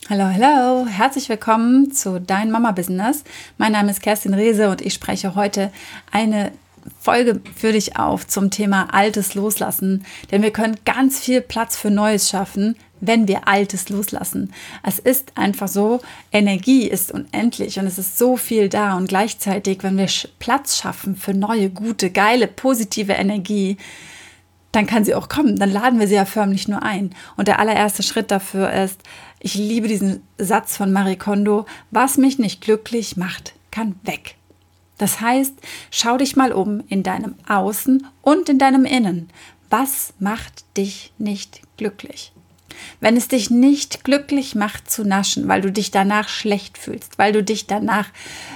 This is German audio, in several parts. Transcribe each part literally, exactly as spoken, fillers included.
Hallo, hallo, herzlich willkommen zu Dein Mama-Business. Mein Name ist Kerstin Reese und ich spreche heute eine Folge für dich auf zum Thema Altes loslassen. Denn wir können ganz viel Platz für Neues schaffen, wenn wir Altes loslassen. Es ist einfach so, Energie ist unendlich und es ist so viel da. Und gleichzeitig, wenn wir Platz schaffen für neue, gute, geile, positive Energie, dann kann sie auch kommen. Dann laden wir sie ja förmlich nur ein. Und der allererste Schritt dafür ist, ich liebe diesen Satz von Marie Kondo: Was mich nicht glücklich macht, kann weg. Das heißt, schau dich mal um in deinem Außen und in deinem Innen. Was macht dich nicht glücklich? Wenn es dich nicht glücklich macht zu naschen, weil du dich danach schlecht fühlst, weil du dich danach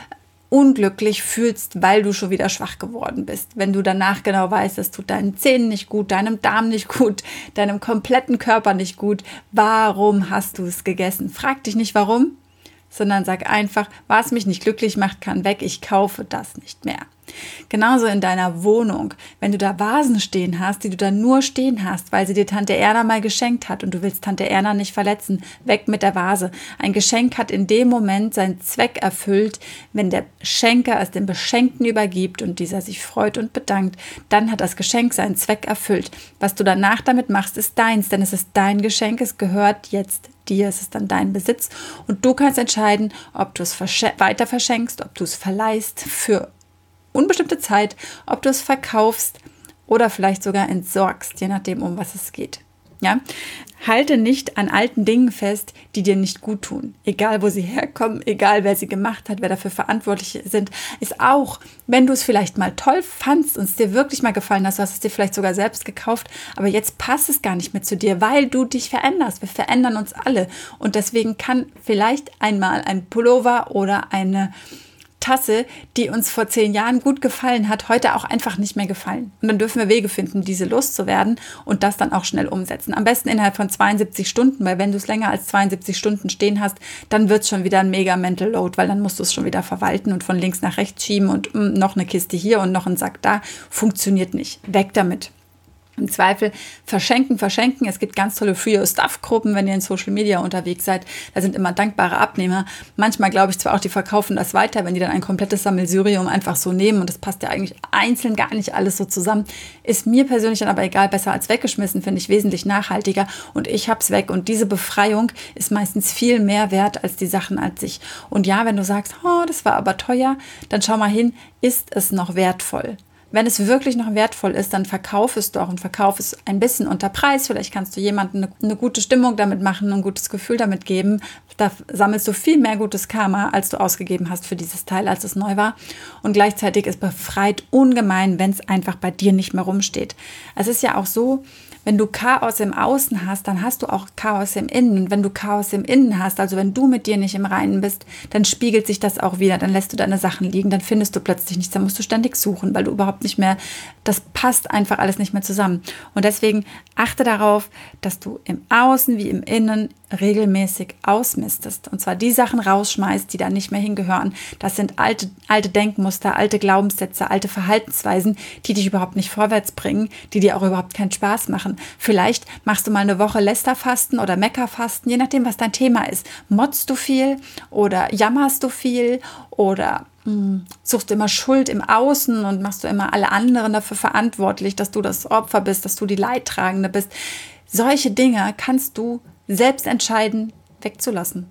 unglücklich fühlst, weil du schon wieder schwach geworden bist. Wenn du danach genau weißt, es tut deinen Zähnen nicht gut, deinem Darm nicht gut, deinem kompletten Körper nicht gut, warum hast du es gegessen? Frag dich nicht warum, sondern sag einfach, was mich nicht glücklich macht, kann weg, ich kaufe das nicht mehr. Genauso in deiner Wohnung, wenn du da Vasen stehen hast, die du da nur stehen hast, weil sie dir Tante Erna mal geschenkt hat und du willst Tante Erna nicht verletzen, weg mit der Vase. Ein Geschenk hat in dem Moment seinen Zweck erfüllt, wenn der Schenker es dem Beschenkten übergibt und dieser sich freut und bedankt, dann hat das Geschenk seinen Zweck erfüllt. Was du danach damit machst, ist deins, denn es ist dein Geschenk, es gehört jetzt dir, es ist dann dein Besitz und du kannst entscheiden, ob du es versch- weiter verschenkst, ob du es verleihst für unbestimmte Zeit, ob du es verkaufst oder vielleicht sogar entsorgst, je nachdem, um was es geht. Ja? Halte nicht an alten Dingen fest, die dir nicht gut tun. Egal, wo sie herkommen, egal, wer sie gemacht hat, wer dafür verantwortlich sind. Ist auch, wenn du es vielleicht mal toll fandst und es dir wirklich mal gefallen hast, du hast es dir vielleicht sogar selbst gekauft, aber jetzt passt es gar nicht mehr zu dir, weil du dich veränderst. Wir verändern uns alle und deswegen kann vielleicht einmal ein Pullover oder eine Tasse, die uns vor zehn Jahren gut gefallen hat, heute auch einfach nicht mehr gefallen. Und dann dürfen wir Wege finden, diese loszuwerden und das dann auch schnell umsetzen. Am besten innerhalb von zweiundsiebzig Stunden, weil wenn du es länger als zweiundsiebzig Stunden stehen hast, dann wird es schon wieder ein mega Mental Load, weil dann musst du es schon wieder verwalten und von links nach rechts schieben und mh, noch eine Kiste hier und noch ein Sack da. Funktioniert nicht. Weg damit. Im Zweifel verschenken, verschenken. Es gibt ganz tolle Free-Your-Stuff-Gruppen, wenn ihr in Social Media unterwegs seid. Da sind immer dankbare Abnehmer. Manchmal glaube ich zwar auch, die verkaufen das weiter, wenn die dann ein komplettes Sammelsurium einfach so nehmen. Und das passt ja eigentlich einzeln gar nicht alles so zusammen. Ist mir persönlich dann aber egal, besser als weggeschmissen, finde ich wesentlich nachhaltiger. Und ich hab's weg. Und diese Befreiung ist meistens viel mehr wert als die Sachen an sich. Und ja, wenn du sagst, oh, das war aber teuer, dann schau mal hin, ist es noch wertvoll? Wenn es wirklich noch wertvoll ist, dann verkauf es doch und verkauf es ein bisschen unter Preis. Vielleicht kannst du jemandem eine, eine gute Stimmung damit machen, ein gutes Gefühl damit geben. Da sammelst du viel mehr gutes Karma, als du ausgegeben hast für dieses Teil, als es neu war. Und gleichzeitig ist befreit ungemein, wenn es einfach bei dir nicht mehr rumsteht. Es ist ja auch so, wenn du Chaos im Außen hast, dann hast du auch Chaos im Innen. Und wenn du Chaos im Innen hast, also wenn du mit dir nicht im Reinen bist, dann spiegelt sich das auch wieder. Dann lässt du deine Sachen liegen, dann findest du plötzlich nichts. Dann musst du ständig suchen, weil du überhaupt nicht mehr, das passt einfach alles nicht mehr zusammen. Und deswegen achte darauf, dass du im Außen wie im Innen regelmäßig ausmistest. Und zwar die Sachen rausschmeißt, die da nicht mehr hingehören. Das sind alte, alte Denkmuster, alte Glaubenssätze, alte Verhaltensweisen, die dich überhaupt nicht vorwärts bringen, die dir auch überhaupt keinen Spaß machen. Vielleicht machst du mal eine Woche Lästerfasten oder Meckerfasten, je nachdem, was dein Thema ist. Motzt du viel oder jammerst du viel oder mh, suchst du immer Schuld im Außen und machst du immer alle anderen dafür verantwortlich, dass du das Opfer bist, dass du die Leidtragende bist. Solche Dinge kannst du selbst entscheiden, wegzulassen.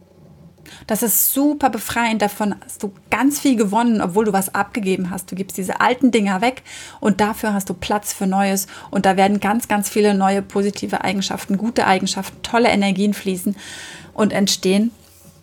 Das ist super befreiend, davon hast du ganz viel gewonnen, obwohl du was abgegeben hast. Du gibst diese alten Dinger weg und dafür hast du Platz für Neues und da werden ganz, ganz viele neue positive Eigenschaften, gute Eigenschaften, tolle Energien fließen und entstehen.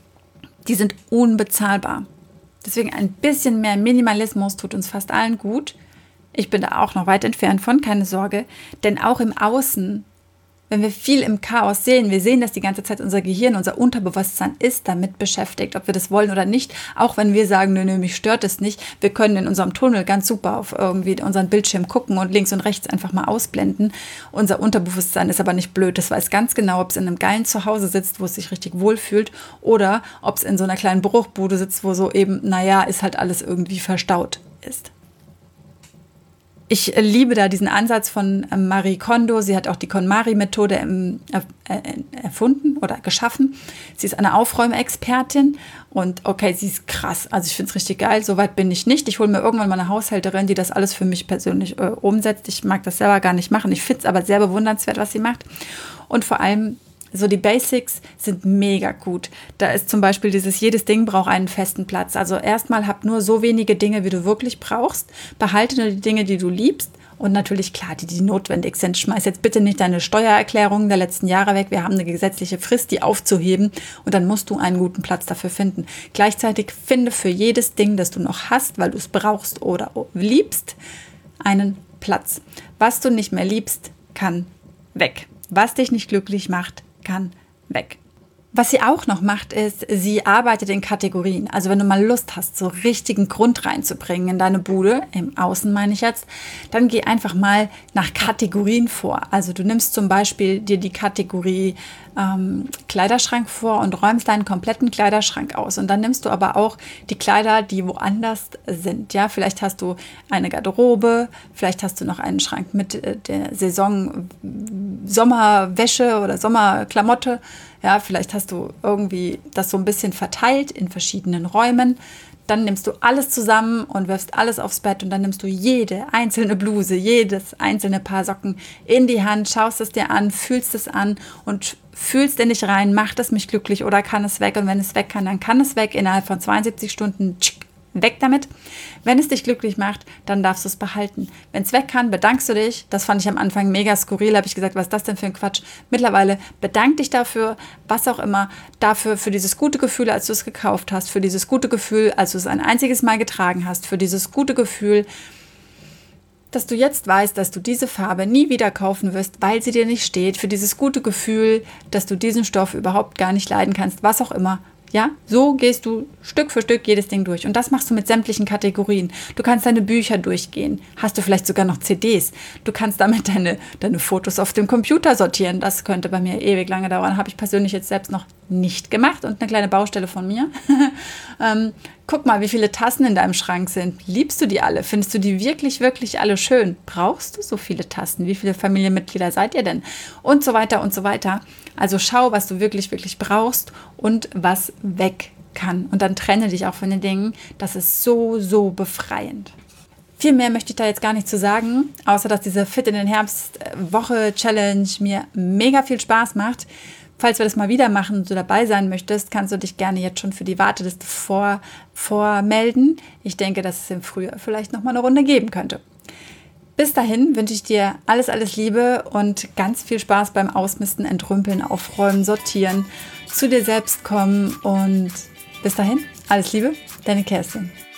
Die sind unbezahlbar. Deswegen ein bisschen mehr Minimalismus tut uns fast allen gut. Ich bin da auch noch weit entfernt von, keine Sorge, denn auch im Außen, wenn wir viel im Chaos sehen, wir sehen das die ganze Zeit, unser Gehirn, unser Unterbewusstsein ist damit beschäftigt, ob wir das wollen oder nicht. Auch wenn wir sagen, nö, nö, mich stört es nicht. Wir können in unserem Tunnel ganz super auf irgendwie unseren Bildschirm gucken und links und rechts einfach mal ausblenden. Unser Unterbewusstsein ist aber nicht blöd. Das weiß ganz genau, ob es in einem geilen Zuhause sitzt, wo es sich richtig wohlfühlt oder ob es in so einer kleinen Bruchbude sitzt, wo so eben, naja, ist halt alles irgendwie verstaut ist. Ich liebe da diesen Ansatz von Marie Kondo. Sie hat auch die KonMari-Methode erfunden oder geschaffen. Sie ist eine Aufräumexpertin und okay, sie ist krass. Also ich finde es richtig geil. Soweit bin ich nicht. Ich hole mir irgendwann mal eine Haushälterin, die das alles für mich persönlich äh, umsetzt. Ich mag das selber gar nicht machen. Ich finde es aber sehr bewundernswert, was sie macht. Und vor allem so die Basics sind mega gut. Da ist zum Beispiel dieses, jedes Ding braucht einen festen Platz. Also erstmal hab nur so wenige Dinge, wie du wirklich brauchst. Behalte nur die Dinge, die du liebst. Und natürlich, klar, die, die notwendig sind. Schmeiß jetzt bitte nicht deine Steuererklärungen der letzten Jahre weg. Wir haben eine gesetzliche Frist, die aufzuheben. Und dann musst du einen guten Platz dafür finden. Gleichzeitig finde für jedes Ding, das du noch hast, weil du es brauchst oder liebst, einen Platz. Was du nicht mehr liebst, kann weg. Was dich nicht glücklich macht, kann weg. Was sie auch noch macht, ist, sie arbeitet in Kategorien. Also wenn du mal Lust hast, so richtigen Grund reinzubringen in deine Bude, im Außen meine ich jetzt, dann geh einfach mal nach Kategorien vor. Also du nimmst zum Beispiel dir die Kategorie ähm, Kleiderschrank vor und räumst deinen kompletten Kleiderschrank aus. Und dann nimmst du aber auch die Kleider, die woanders sind. Ja, vielleicht hast du eine Garderobe, vielleicht hast du noch einen Schrank mit äh, der Saison Sommerwäsche oder Sommerklamotte. Ja, vielleicht hast du irgendwie das so ein bisschen verteilt in verschiedenen Räumen. Dann nimmst du alles zusammen und wirfst alles aufs Bett und dann nimmst du jede einzelne Bluse, jedes einzelne Paar Socken in die Hand, schaust es dir an, fühlst es an und fühlst in dich rein, macht es mich glücklich oder kann es weg? Und wenn es weg kann, dann kann es weg. Innerhalb von zweiundsiebzig Stunden weg damit. Wenn es dich glücklich macht, dann darfst du es behalten. Wenn es weg kann, bedankst du dich. Das fand ich am Anfang mega skurril. Habe ich gesagt, was ist das denn für ein Quatsch? Mittlerweile bedank dich dafür, was auch immer, dafür, für dieses gute Gefühl, als du es gekauft hast, für dieses gute Gefühl, als du es ein einziges Mal getragen hast, für dieses gute Gefühl, dass du jetzt weißt, dass du diese Farbe nie wieder kaufen wirst, weil sie dir nicht steht, für dieses gute Gefühl, dass du diesen Stoff überhaupt gar nicht leiden kannst, was auch immer. Ja, so gehst du Stück für Stück jedes Ding durch. Und das machst du mit sämtlichen Kategorien. Du kannst deine Bücher durchgehen. Hast du vielleicht sogar noch C Ds. Du kannst damit deine, deine Fotos auf dem Computer sortieren. Das könnte bei mir ewig lange dauern. Habe ich persönlich jetzt selbst noch nicht gemacht. Und eine kleine Baustelle von mir. ähm, guck mal, wie viele Tassen in deinem Schrank sind. Liebst du die alle? Findest du die wirklich, wirklich alle schön? Brauchst du so viele Tassen? Wie viele Familienmitglieder seid ihr denn? Und so weiter und so weiter. Also schau, was du wirklich, wirklich brauchst und was weg kann. Und dann trenne dich auch von den Dingen. Das ist so, so befreiend. Viel mehr möchte ich da jetzt gar nicht zu sagen, außer dass diese Fit in den Herbst Woche Challenge mir mega viel Spaß macht. Falls wir das mal wieder machen und du dabei sein möchtest, kannst du dich gerne jetzt schon für die Warteliste vor, vormelden. Ich denke, dass es im Frühjahr vielleicht noch mal eine Runde geben könnte. Bis dahin wünsche ich dir alles, alles Liebe und ganz viel Spaß beim Ausmisten, Entrümpeln, Aufräumen, Sortieren, zu dir selbst kommen und bis dahin, alles Liebe, deine Kerstin.